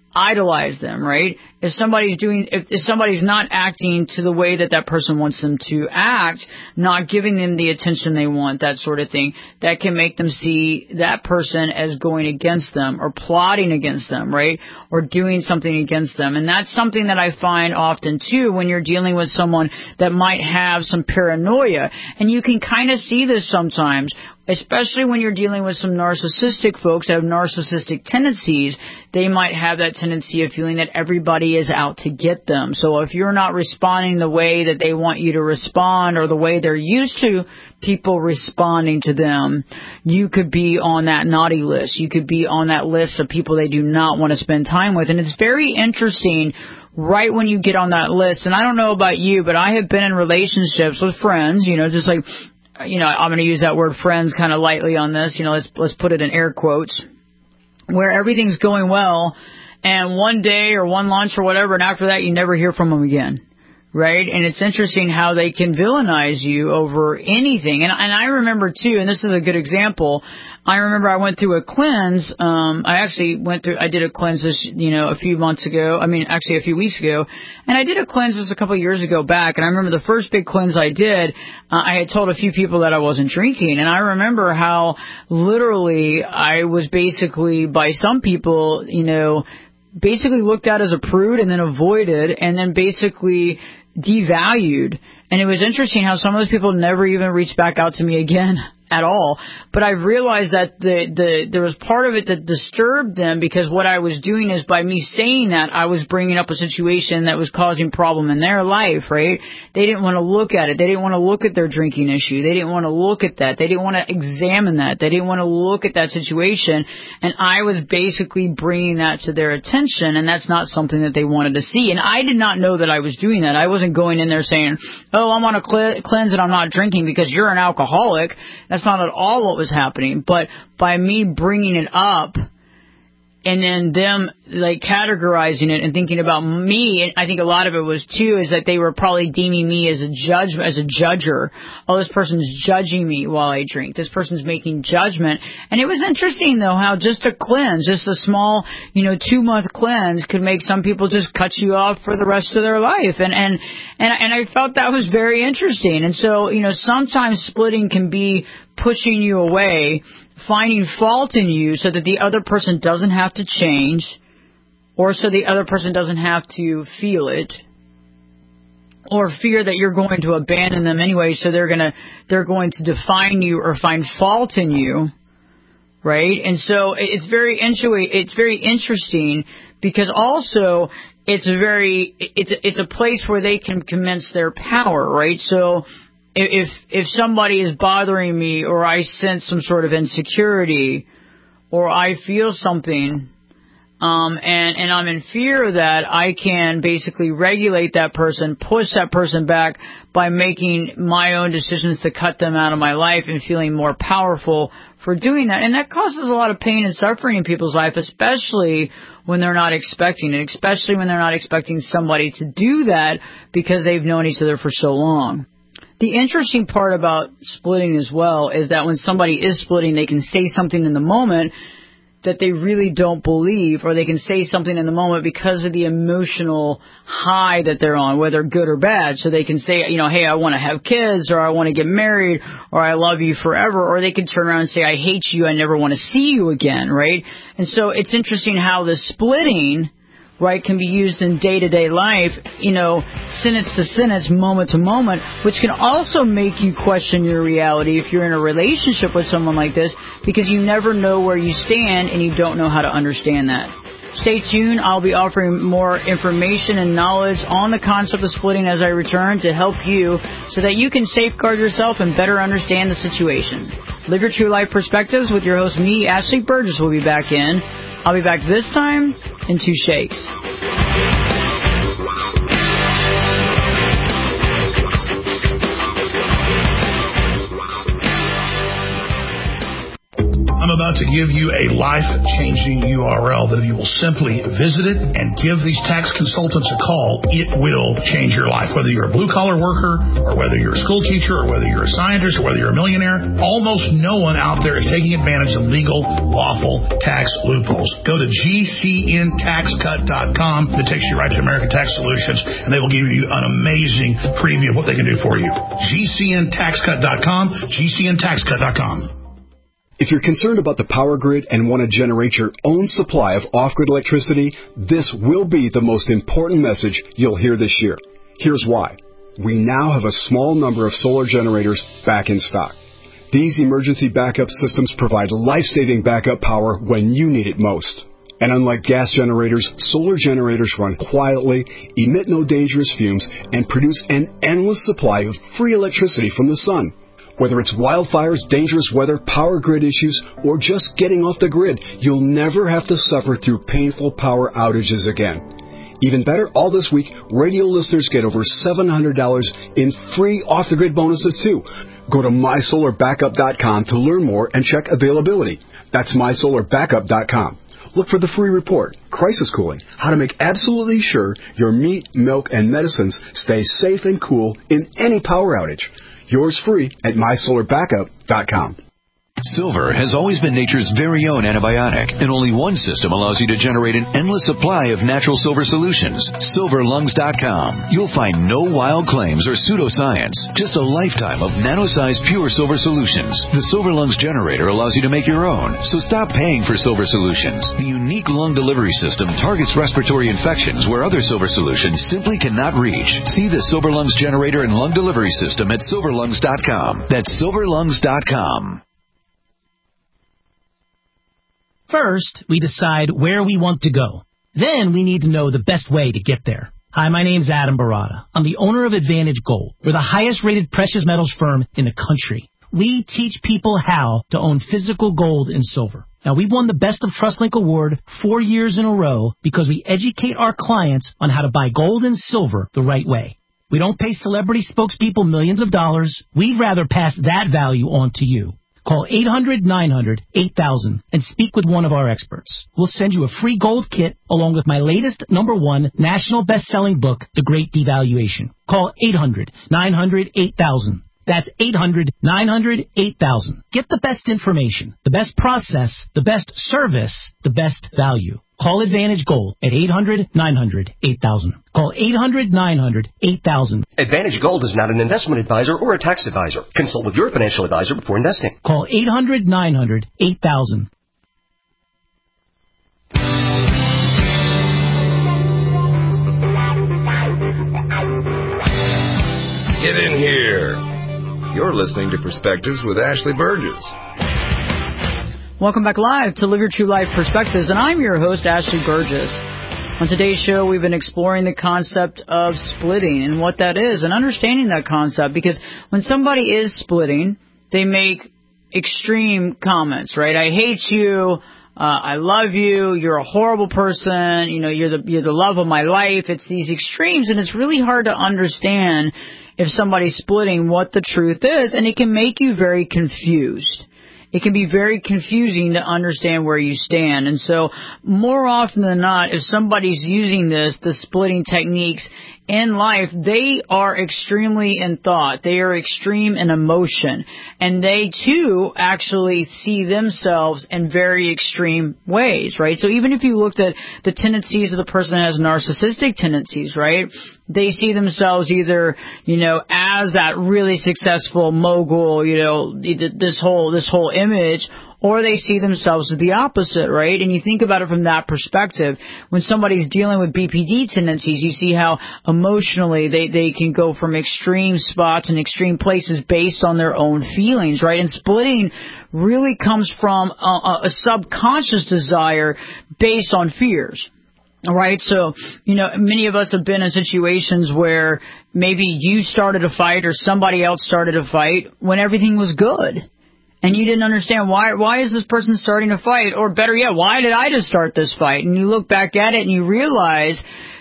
idolize them, right? If somebody's doing, if, if somebody's not acting to the way that that person wants them to act, not giving them the attention they want, that sort of thing, that can make them see that person as going against them or plotting against them, right? Or doing something against them. And that's something that I find often too when you're dealing with someone that might have some paranoia. And you can kind of see this sometimes, especially when you're dealing with some narcissistic folks that have narcissistic tendencies. They might have that tendency of feeling that everybody is out to get them. So if you're not responding the way that they want you to respond or the way they're used to people responding to them, you could be on that naughty list. You could be on that list of people they do not want to spend time with. And it's very interesting right when you get on that list. And I don't know about you, but I have been in relationships with friends, you know, just like, you know, I'm going to use that word friends kind of lightly on this. You know, let's let's put it in air quotes, where everything's going well, and one day or one lunch or whatever, and after that you never hear from them again, right? And it's interesting how they can villainize you over anything. And, and I remember, too, and this is a good example, I remember I went through a cleanse. Um, I actually went through, I did a cleanse this, you know, a few months ago. I mean, actually a few weeks ago. And I did a cleanse this a couple of years ago back. And I remember the first big cleanse I did, uh, I had told a few people that I wasn't drinking. And I remember how literally I was basically, by some people, you know, basically looked at as a prude and then avoided and then basically devalued. And it was interesting how some of those people never even reached back out to me again at all. But I've realized that the, the, there was part of it that disturbed them, because what I was doing is, by me saying that, I was bringing up a situation that was causing problem in their life, right? They didn't want to look at it. They didn't want to look at their drinking issue. They didn't want to look at that. They didn't want to examine that. They didn't want to look at that situation. And I was basically bringing that to their attention, and that's not something that they wanted to see. And I did not know that I was doing that. I wasn't going in there saying, oh, I'm on a cl- cleanse and I'm not drinking because you're an alcoholic. That's not at all what was happening. But by me bringing it up and then them like categorizing it and thinking about me, and I think a lot of it was too is that they were probably deeming me as a judge, as a judger. Oh, this person's judging me while I drink. This person's making judgment. And it was interesting though how just a cleanse, just a small, you know, two month cleanse could make some people just cut you off for the rest of their life. And and and and I felt that was very interesting. And so, you know, sometimes splitting can be pushing you away, finding fault in you so that the other person doesn't have to change, or so the other person doesn't have to feel it, or fear that you're going to abandon them anyway, so they're gonna they're going to define you or find fault in you, right? And so it's very it's very interesting, because also it's a very it's a, it's a place where they can commence their power, right? So If if somebody is bothering me, or I sense some sort of insecurity, or I feel something, um, and, and I'm in fear of that, I can basically regulate that person, push that person back by making my own decisions to cut them out of my life and feeling more powerful for doing that. And that causes a lot of pain and suffering in people's life, especially when they're not expecting it, especially when they're not expecting somebody to do that because they've known each other for so long. The interesting part about splitting as well is that when somebody is splitting, they can say something in the moment that they really don't believe, or they can say something in the moment because of the emotional high that they're on, whether good or bad. So they can say, you know, hey, I want to have kids, or I want to get married, or I love you forever, or they can turn around and say, I hate you, I never want to see you again, right? And so it's interesting how the splitting, right, can be used in day-to-day life, you know, sentence to sentence, moment to moment, which can also make you question your reality if you're in a relationship with someone like this, because you never know where you stand and you don't know how to understand that. Stay tuned. I'll be offering more information and knowledge on the concept of splitting as I return to help you so that you can safeguard yourself and better understand the situation. Live Your True Life Perspectives with your host, me, Ashley Burgess, will be back in. I'll be back this time in two shakes. I'm a about to give you a life-changing U R L that if you will simply visit it and give these tax consultants a call, it will change your life. Whether you're a blue-collar worker or whether you're a school teacher or whether you're a scientist or whether you're a millionaire, almost no one out there is taking advantage of legal, lawful tax loopholes. Go to G C N tax cut dot com. It takes you right to American Tax Solutions, and they will give you an amazing preview of what they can do for you. G C N tax cut dot com, G C N tax cut dot com. If you're concerned about the power grid and want to generate your own supply of off-grid electricity, this will be the most important message you'll hear this year. Here's why. We now have a small number of solar generators back in stock. These emergency backup systems provide life-saving backup power when you need it most. And unlike gas generators, solar generators run quietly, emit no dangerous fumes, and produce an endless supply of free electricity from the sun. Whether it's wildfires, dangerous weather, power grid issues, or just getting off the grid, you'll never have to suffer through painful power outages again. Even better, all this week, radio listeners get over seven hundred dollars in free off-the-grid bonuses, too. Go to my solar backup dot com to learn more and check availability. That's my solar backup dot com. Look for the free report, Crisis Cooling, how to make absolutely sure your meat, milk, and medicines stay safe and cool in any power outage. Yours free at my solar backup dot com. Silver has always been nature's very own antibiotic, and only one system allows you to generate an endless supply of natural silver solutions. silver lungs dot com. You'll find no wild claims or pseudoscience, just a lifetime of nano-sized pure silver solutions. The Silver Lungs generator allows you to make your own, so stop paying for silver solutions. The unique lung delivery system targets respiratory infections where other silver solutions simply cannot reach. See the Silver Lungs generator and lung delivery system at silver lungs dot com. That's silver lungs dot com. First, we decide where we want to go. Then we need to know the best way to get there. Hi, my name's Adam Barada. I'm the owner of Advantage Gold. We're the highest rated precious metals firm in the country. We teach people how to own physical gold and silver. Now, we've won the Best of TrustLink Award four years in a row because we educate our clients on how to buy gold and silver the right way. We don't pay celebrity spokespeople millions of dollars. We'd rather pass that value on to you. Call eight hundred nine hundred eight thousand and speak with one of our experts. We'll send you a free gold kit along with my latest number one national best-selling book, The Great Devaluation. Call eight hundred nine hundred eight thousand. That's eight hundred nine hundred eight thousand. Get the best information, the best process, the best service, the best value. Call Advantage Gold at eight hundred nine hundred eight thousand. Call eight hundred nine hundred eight thousand. Advantage Gold is not an investment advisor or a tax advisor. Consult with your financial advisor before investing. Call eight hundred nine hundred eight thousand. Get in here. You're listening to Perspectives with Ashley Burgess. Welcome back live to Live Your True Life Perspectives, and I'm your host, Ashley Burgess. On today's show, we've been exploring the concept of splitting and what that is and understanding that concept, because when somebody is splitting, they make extreme comments, right? I hate you. Uh, I love you. You're a horrible person. You know, you're the, you're the love of my life. It's these extremes, and it's really hard to understand if somebody's splitting what the truth is, and it can make you very confused. It can be very confusing to understand where you stand. And so more often than not, if somebody's using this, the splitting techniques in life, they are extremely in thought. They are extreme in emotion. And they, too, actually see themselves in very extreme ways, right? So even if you looked at the tendencies of the person that has narcissistic tendencies, right, they see themselves either, you know, as that really successful mogul, you know, this whole, this whole image, or they see themselves as the opposite, right? And you think about it from that perspective. When somebody's dealing with B P D tendencies, you see how emotionally they, they can go from extreme spots and extreme places based on their own feelings, right? And splitting really comes from a, a subconscious desire based on fears. All right, so, you know, many of us have been in situations where maybe you started a fight or somebody else started a fight when everything was good. And you didn't understand why why is this person starting a fight? Or better yet, why did I just start this fight? And you look back at it and you realize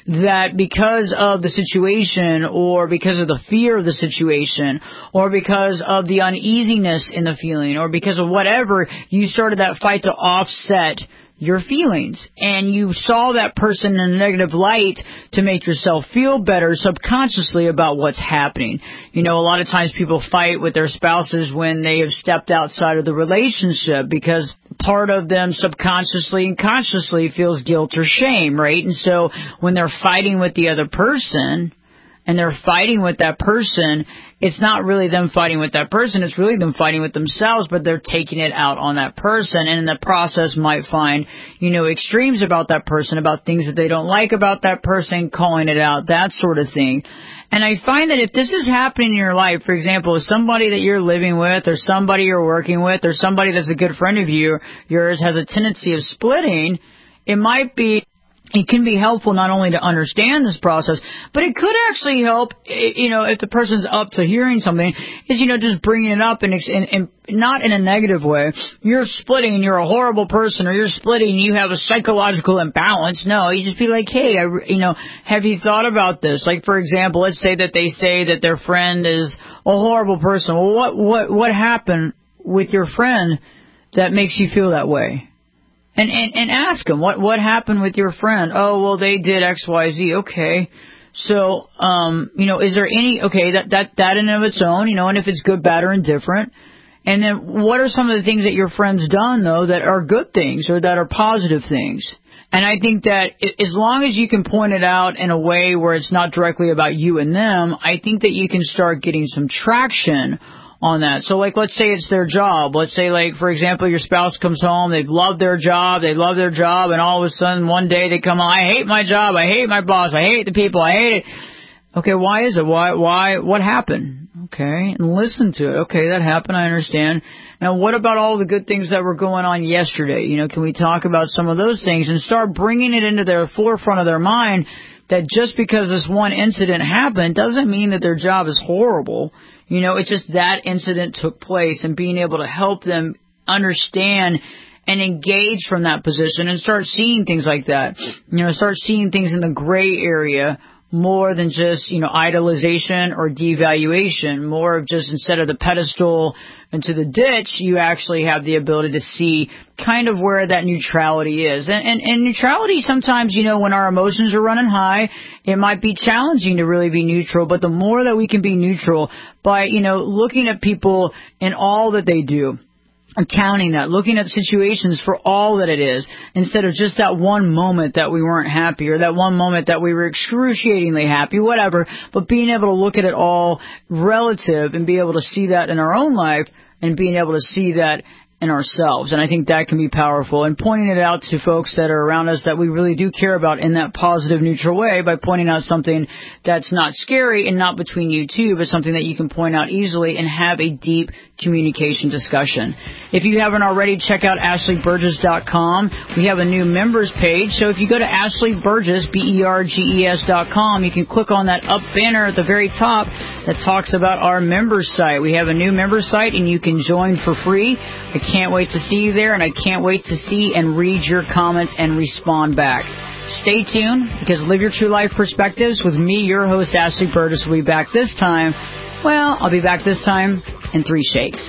that because of the situation or because of the fear of the situation or because of the uneasiness in the feeling or because of whatever, you started that fight to offset your feelings, and you saw that person in a negative light to make yourself feel better subconsciously about what's happening. You know, a lot of times people fight with their spouses when they have stepped outside of the relationship because part of them subconsciously and consciously feels guilt or shame, right? And so when they're fighting with the other person, and they're fighting with that person, it's not really them fighting with that person, it's really them fighting with themselves, but they're taking it out on that person, and in the process might find, you know, extremes about that person, about things that they don't like about that person, calling it out, that sort of thing. And I find that if this is happening in your life, for example, if somebody that you're living with or somebody you're working with or somebody that's a good friend of you, yours has a tendency of splitting, it might be It can be helpful not only to understand this process, but it could actually help, you know, if the person's up to hearing something, is, you know, just bringing it up and, and, and not in a negative way. You're splitting and you're a horrible person, or you're splitting and you have a psychological imbalance. No, you just be like, hey, I, you know, have you thought about this? Like, for example, let's say that they say that their friend is a horrible person. Well, what, what, what happened with your friend that makes you feel that way? And, and, and ask them, what, what happened with your friend? Oh, well, they did X, Y, Z. Okay. So, um, you know, is there any, okay, that, that, that in and of its own, you know, and if it's good, bad, or indifferent. And then what are some of the things that your friend's done, though, that are good things or that are positive things? And I think that as long as you can point it out in a way where it's not directly about you and them, I think that you can start getting some traction on that. So, like, let's say it's their job. Let's say, like, for example, your spouse comes home, they've loved their job, they love their job, and all of a sudden one day they come home, I hate my job, I hate my boss, I hate the people, I hate it. Okay, why is it? Why, why, what happened? Okay, and listen to it. Okay, that happened, I understand. Now, what about all the good things that were going on yesterday? You know, can we talk about some of those things and start bringing it into their forefront of their mind that just because this one incident happened doesn't mean that their job is horrible. You know, it's just that incident took place, and being able to help them understand and engage from that position and start seeing things like that. You know, start seeing things in the gray area more than just, you know, idolization or devaluation, more of just instead of the pedestal into the ditch, you actually have the ability to see kind of where that neutrality is. And, and, and neutrality sometimes, you know, when our emotions are running high, it might be challenging to really be neutral, but the more that we can be neutral by, you know, looking at people in all that they do, accounting that, looking at situations for all that it is, instead of just that one moment that we weren't happy or that one moment that we were excruciatingly happy, whatever, but being able to look at it all relative and be able to see that in our own life and being able to see that in ourselves. And I think that can be powerful. And pointing it out to folks that are around us that we really do care about in that positive, neutral way by pointing out something that's not scary and not between you two, but something that you can point out easily and have a deep communication discussion. If you haven't already, check out Ashley Burgess dot com. We have a new members page. So if you go to Ashley Burgess, B E R G E S dot com, you can click on that up banner at the very top that talks about our members site. We have a new members site, and you can join for free. I can't wait to see you there, and I can't wait to see and read your comments and respond back. Stay tuned, because Live Your True Life Perspectives with me, your host, Ashley Burgess, will be back this time. Well, I'll be back this time in three shakes.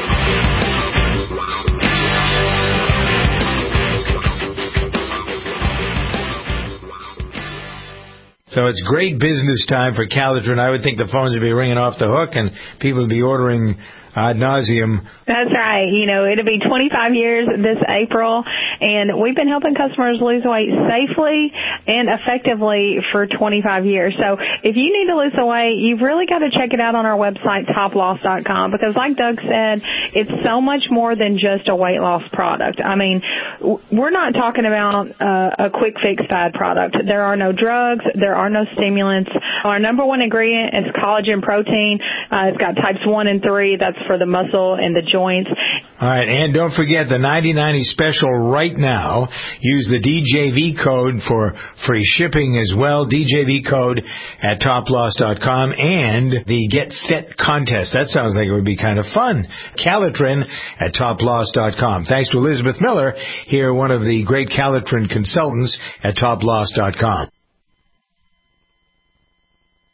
So it's great business time for Calitrin. I would think the phones would be ringing off the hook and people would be ordering ad nauseum. That's right. You know, it'll be twenty-five years this April, and we've been helping customers lose weight safely and effectively for twenty-five years. So if you need to lose the weight, you've really got to check it out on our website, top loss dot com, because like Doug said, it's so much more than just a weight loss product. I mean, we're not talking about uh, a quick fix fad product. There are no drugs. There are no stimulants. Our number one ingredient is collagen protein. Uh, it's got types one and three. That's for the muscle and the joints. All right, and don't forget the ninety ninety special right now. Use the D J V code for free shipping as well. D J V code at top loss dot com, and the Get Fit contest. That sounds like it would be kind of fun. Calitrin at top loss dot com. Thanks to Elizabeth Miller, here, one of the great Calitrin consultants at top loss dot com.